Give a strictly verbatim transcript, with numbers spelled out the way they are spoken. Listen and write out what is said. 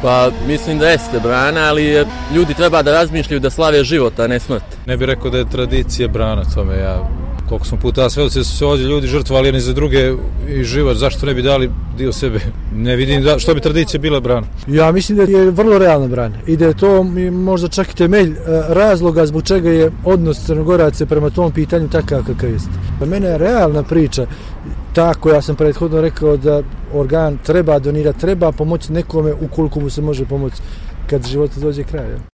Pa mislim da jeste brana, ali ljudi treba da razmišljaju da slave život, a ne smrt. Ne bih rekao da je tradicija brana tome. Ja, koliko smo puta svedoci su se ovdje ljudi žrtvovali jedni za druge i život, zašto ne bi dali dio sebe? Ne vidim da, što bi tradicija bila brana. Ja mislim da je vrlo realna brana i da je to možda čak i temelj razloga zbog čega je odnos Crnogoraca prema tom pitanju takav kakav jeste. Za mene je realna priča ta koja sam prethodno rekao da organ treba donirati, treba pomoći nekome ukoliko mu se može pomoći kad život dođe kraja.